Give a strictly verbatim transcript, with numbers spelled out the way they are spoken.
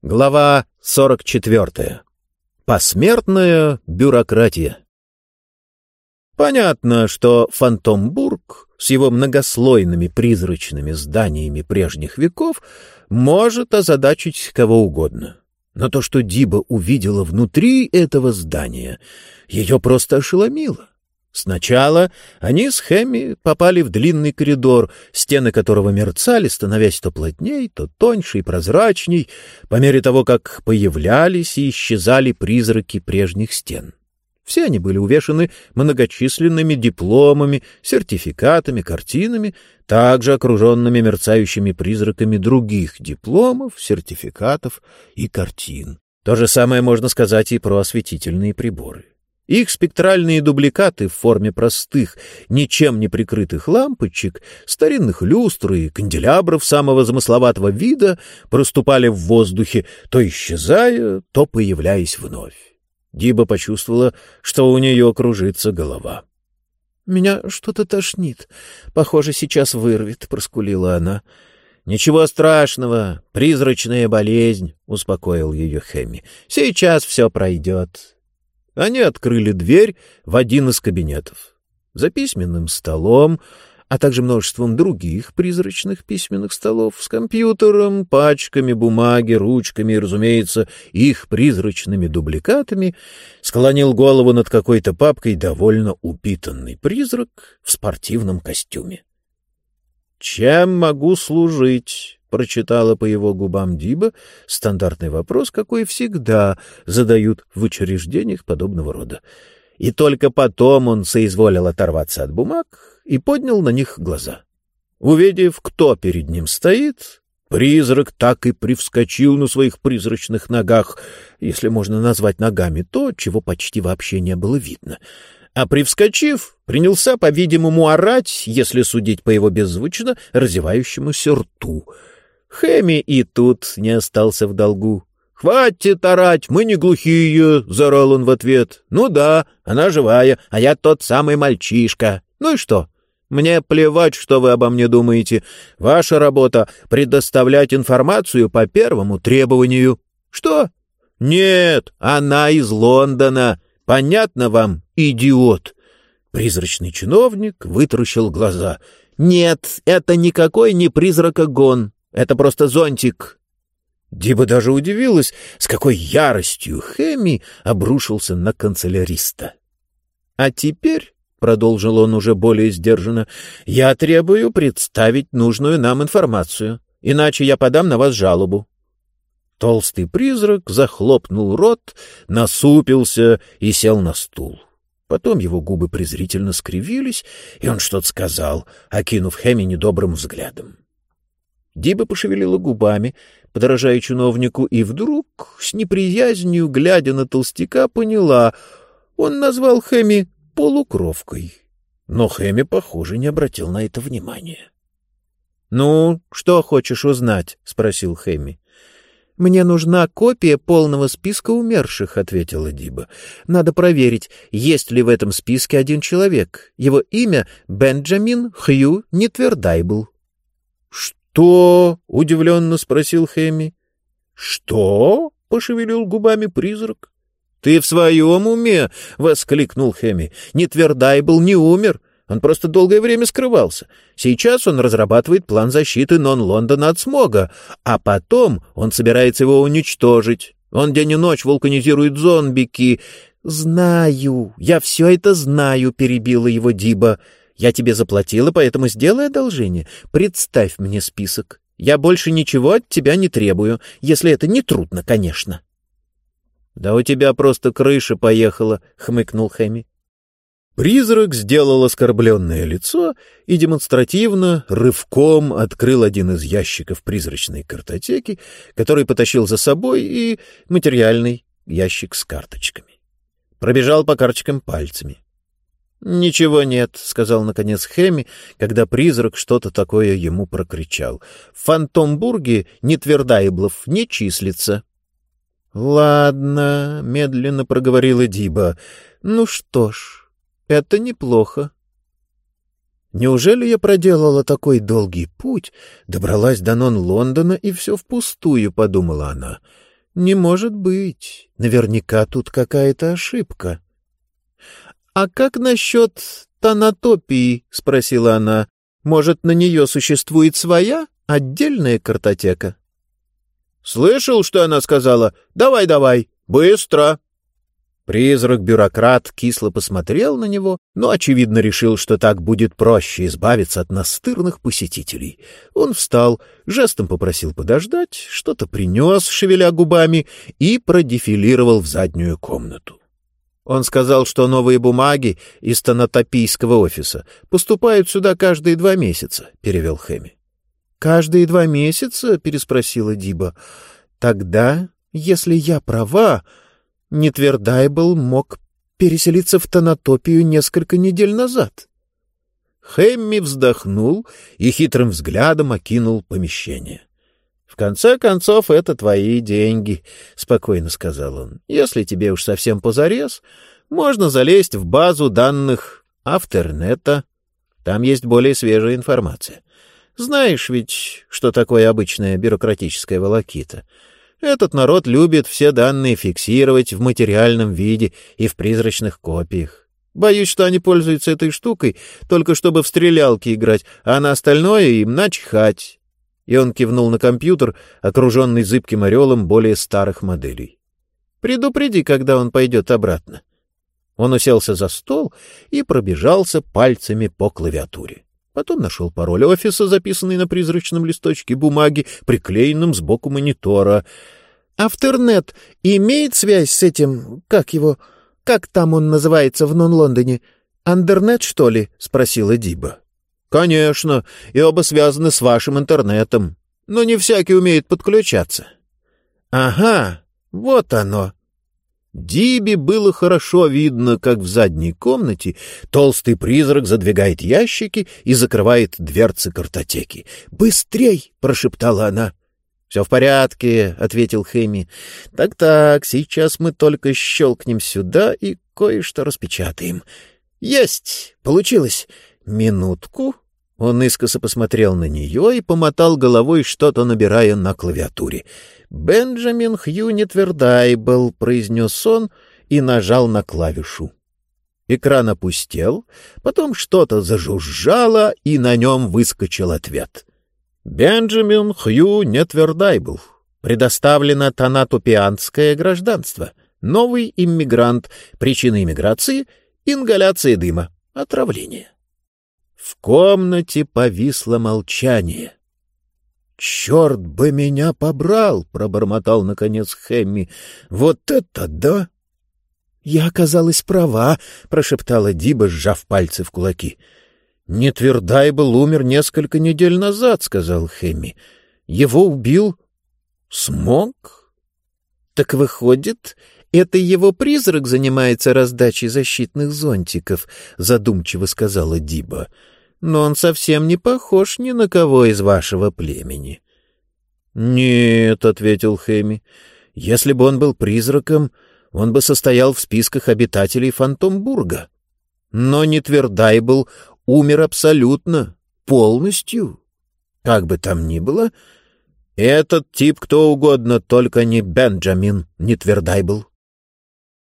Глава сорок четвертая. Посмертная бюрократия. Понятно, что Фантомбург с его многослойными призрачными зданиями прежних веков может озадачить кого угодно. Но то, что Диба увидела внутри этого здания, ее просто ошеломило. Сначала они с Хэмми попали в длинный коридор, стены которого мерцали, становясь то плотней, то тоньше и прозрачней, по мере того, как появлялись и исчезали призраки прежних стен. Все они были увешаны многочисленными дипломами, сертификатами, картинами, также окруженными мерцающими призраками других дипломов, сертификатов и картин. То же самое можно сказать и про осветительные приборы. Их спектральные дубликаты в форме простых, ничем не прикрытых лампочек, старинных люстр и канделябров самого замысловатого вида проступали в воздухе, то исчезая, то появляясь вновь. Диба почувствовала, что у нее кружится голова. — Меня что-то тошнит. Похоже, сейчас вырвет, — проскулила она. — Ничего страшного, призрачная болезнь, — успокоил ее Хэмми. — Сейчас все пройдет. Они открыли дверь в один из кабинетов. За письменным столом, а также множеством других призрачных письменных столов с компьютером, пачками бумаги, ручками и, разумеется, их призрачными дубликатами, склонил голову над какой-то папкой довольно упитанный призрак в спортивном костюме. «Чем могу служить?» — прочитала по его губам Диба стандартный вопрос, какой всегда задают в учреждениях подобного рода. И только потом он соизволил оторваться от бумаг и поднял на них глаза. Увидев, кто перед ним стоит, призрак так и привскочил на своих призрачных ногах, если можно назвать ногами то, чего почти вообще не было видно. А привскочив, принялся, по-видимому, орать, если судить по его беззвучно разевающемуся рту. Хэмми и тут не остался в долгу. «Хватит орать, мы не глухие!» — заорал он в ответ. «Ну да, она живая, а я тот самый мальчишка. Ну и что? Мне плевать, что вы обо мне думаете. Ваша работа — предоставлять информацию по первому требованию». «Что?» «Нет, она из Лондона. Понятно вам, идиот?» Призрачный чиновник вытаращил глаза. «Нет, это никакой не призракогон. Это просто зонтик». Диба даже удивилась, с какой яростью Хэмми обрушился на канцеляриста. «А теперь, — продолжил он уже более сдержанно, — я требую представить нужную нам информацию, иначе я подам на вас жалобу». Толстый призрак захлопнул рот, насупился и сел на стул. Потом его губы презрительно скривились, и он что-то сказал, окинув Хэмми недобрым взглядом. Диба пошевелила губами, подражая чиновнику, и вдруг, с неприязнью, глядя на толстяка, поняла, он назвал Хэмми полукровкой. Но Хэмми, похоже, не обратил на это внимания. — Ну, что хочешь узнать? — спросил Хэмми. — Мне нужна копия полного списка умерших, — ответила Диба. — Надо проверить, есть ли в этом списке один человек. Его имя Бенджамин Хью Нитвердайбл. — «Что?» — удивленно спросил Хэмми. «Что?» — пошевелил губами призрак. «Ты в своем уме?» — воскликнул Хэмми. «Нитвердайбл не умер. Он просто долгое время скрывался. Сейчас он разрабатывает план защиты Нон-Лондона от смога, а потом он собирается его уничтожить. Он день и ночь вулканизирует зомбики». «Знаю, я все это знаю», — перебила его Диба. «Я тебе заплатила, поэтому сделай одолжение. Представь мне список. Я больше ничего от тебя не требую, если это не трудно, конечно». «Да у тебя просто крыша поехала», — хмыкнул Хэмми. Призрак сделал оскорбленное лицо и демонстративно рывком открыл один из ящиков призрачной картотеки, который потащил за собой, и материальный ящик с карточками. Пробежал по карточкам пальцами. «Ничего нет», — сказал наконец Хэмми, когда призрак что-то такое ему прокричал. «В Фантомбурге Нитвердайблов не числится». «Ладно», — медленно проговорила Диба. «Ну что ж, это неплохо». Неужели я проделала такой долгий путь, добралась до Нон-Лондона, и все впустую, — подумала она. Не может быть. Наверняка тут какая-то ошибка. — А как насчет Танатопии? — спросила она. — Может, на нее существует своя, отдельная картотека? — Слышал, что она сказала? Давай, давай, быстро! Призрак-бюрократ кисло посмотрел на него, но, очевидно, решил, что так будет проще избавиться от настырных посетителей. Он встал, жестом попросил подождать, что-то принес, шевеля губами, и продефилировал в заднюю комнату. Он сказал, что новые бумаги из Танатопийского офиса поступают сюда каждые два месяца, — перевел Хэмми. — Каждые два месяца? — переспросила Диба. — Тогда, если я права, Нетвердайбл мог переселиться в Танатопию несколько недель назад. Хэмми вздохнул и хитрым взглядом окинул помещение. — В конце концов, это твои деньги, — спокойно сказал он. — Если тебе уж совсем позарез, можно залезть в базу данных Автернета. Там есть более свежая информация. Знаешь ведь, что такое обычная бюрократическая волокита? Этот народ любит все данные фиксировать в материальном виде и в призрачных копиях. Боюсь, что они пользуются этой штукой только чтобы в стрелялки играть, а на остальное им начихать. И он кивнул на компьютер, окруженный зыбким орелом более старых моделей. Предупреди, когда он пойдет обратно. Он уселся за стол и пробежался пальцами по клавиатуре. Потом нашел пароль офиса, записанный на призрачном листочке бумаги, приклеенном сбоку монитора. «Автернет имеет связь с этим, как его, как там он называется в Нон-Лондоне? Андернет, что ли?» — спросила Диба. «Конечно, и оба связаны с вашим интернетом. Но не всякий умеет подключаться». «Ага, вот оно». Дибе было хорошо видно, как в задней комнате толстый призрак задвигает ящики и закрывает дверцы картотеки. «Быстрей!» — прошептала она. «Все в порядке», — ответил Хэмми. «Так-так, сейчас мы только щелкнем сюда и кое-что распечатаем». «Есть! Получилось! Минутку». Он искоса посмотрел на нее и помотал головой, что-то набирая на клавиатуре. «Бенджамин Хью Нетвердайбл», — произнес он и нажал на клавишу. Экран опустел, потом что-то зажужжало, и на нем выскочил ответ. «Бенджамин Хью Нетвердайбл. Предоставлено танатопианское гражданство. Новый иммигрант. Причина иммиграции — ингаляция дыма. Отравление». В комнате повисло молчание. «Черт бы меня побрал!» — пробормотал, наконец, Хэмми. «Вот это да!» «Я оказалась права», — прошептала Диба, сжав пальцы в кулаки. «Нетвердайбл умер несколько недель назад», — сказал Хэмми. «Его убил Смог?» «Так выходит, это его призрак занимается раздачей защитных зонтиков», — задумчиво сказала Диба. «Но он совсем не похож ни на кого из вашего племени». «Нет», — ответил Хэмми, — «если бы он был призраком, он бы состоял в списках обитателей Фантомбурга. Но Нетвердайбл умер абсолютно, полностью. Как бы там ни было, этот тип кто угодно, только не Бенджамин Нетвердайбл».